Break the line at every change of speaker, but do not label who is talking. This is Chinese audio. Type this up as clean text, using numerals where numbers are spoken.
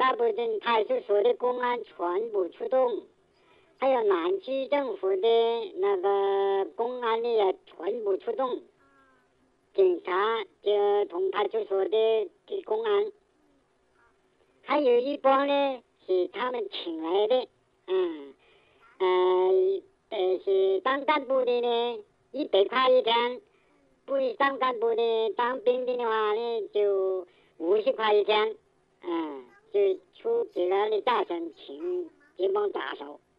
大部分派出所的公安全部出动，还有南区政府的那个公安呢也全部出动，警察就同派出所的公安，还有一帮呢是他们请来的，是当干部的呢，100块一天。不是当干部的，当兵的话呢，就50块一天，就出给了那大臣请这帮打手。